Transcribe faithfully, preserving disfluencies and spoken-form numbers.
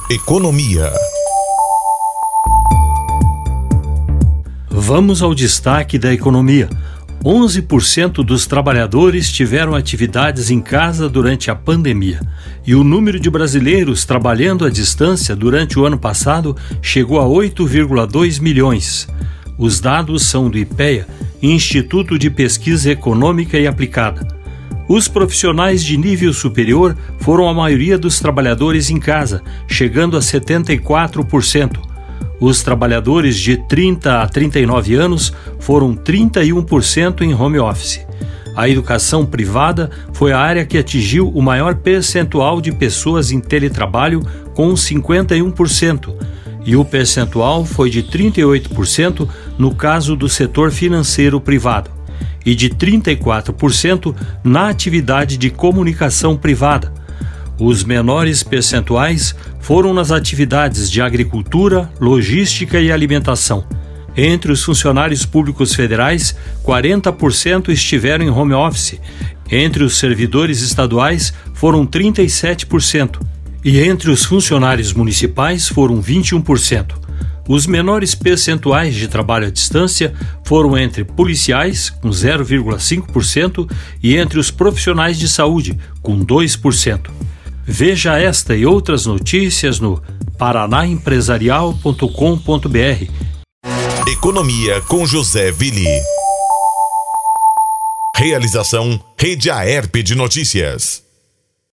Economia. Vamos ao destaque da economia. onze por cento dos trabalhadores tiveram atividades em casa durante a pandemia. E o número de brasileiros trabalhando à distância durante o ano passado chegou a oito vírgula dois milhões. Os dados são do IPEA, Instituto de Pesquisa Econômica e Aplicada. Os profissionais de nível superior foram a maioria dos trabalhadores em casa, chegando a setenta e quatro por cento. Os trabalhadores de trinta a trinta e nove anos foram trinta e um por cento em home office. A educação privada foi a área que atingiu o maior percentual de pessoas em teletrabalho, com cinquenta e um por cento, e o percentual foi de trinta e oito por cento no caso do setor financeiro privado, e de trinta e quatro por cento na atividade de comunicação privada. Os menores percentuais foram nas atividades de agricultura, logística e alimentação. Entre os funcionários públicos federais, quarenta por cento estiveram em home office. Entre os servidores estaduais, foram trinta e sete por cento. E entre os funcionários municipais, foram vinte e um por cento. Os menores percentuais de trabalho à distância foram entre policiais, com zero vírgula cinco por cento, e entre os profissionais de saúde, com dois por cento. Veja esta e outras notícias no paraná empresarial ponto com ponto br. Economia com José Willi. Realização Rede Aerp de Notícias.